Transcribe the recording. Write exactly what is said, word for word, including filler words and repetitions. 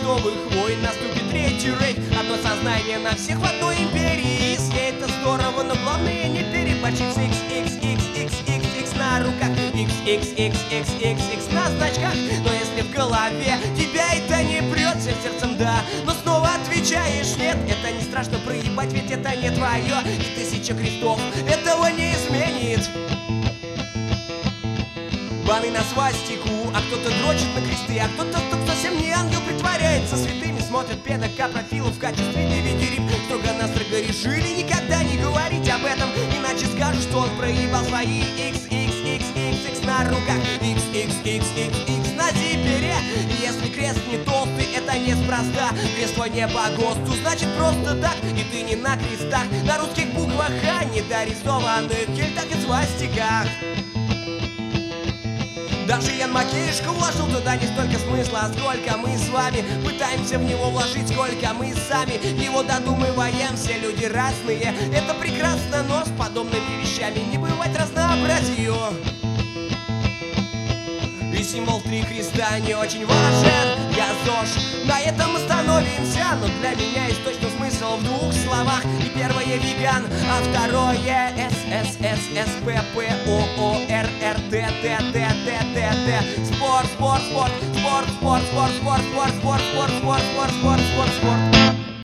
крестовых войн наступит третий рейх. Одно сознание на всех в одной империи. Если это здорово, но главное не переборщить с икс икс икс икс икс икс на руках, икс икс икс икс икс икс на значках. Но если в голове тебя это не прет, всем сердцем да, но снова отвечаешь нет, это не страшно проебать, ведь это не твое. И тысяча крестов этого не изменит. Баны на свастику, а кто-то дрочит на кресты, а кто-то, кто совсем не ангел, притворяется святыми. Смотрят педака профилов в качестве ди ви ди-рип. Строго-настрого решили никогда не говорить об этом, иначе скажут, что он проебал свои икс икс икс икс икс на руках, икс икс икс икс икс на зипере. Если крест не толстый, это неспроста. Крест твой не по ГОСТу, значит просто так. И ты не на крестах, на русских буквах, а не дорисованных кельтах и свастиках. Даже Ян Макеюшка вложил туда не столько смысла, а сколько мы с вами пытаемся в него вложить, сколько мы сами его додумываем. Все люди разные, это прекрасно, но с подобными вещами не бывать разнообразию. И символ три креста не очень важен, я ЗОЖ. На этом остановимся, но для меня источный смысл в двух словах. И первое веган, а второе С С С С П П О О Р Р Т Т Т Т Т Т. Спорт, спорт, спорт, спорт, спорт, спорт, спорт, спорт, спорт, спорт, спорт, спорт, спорт, спорт.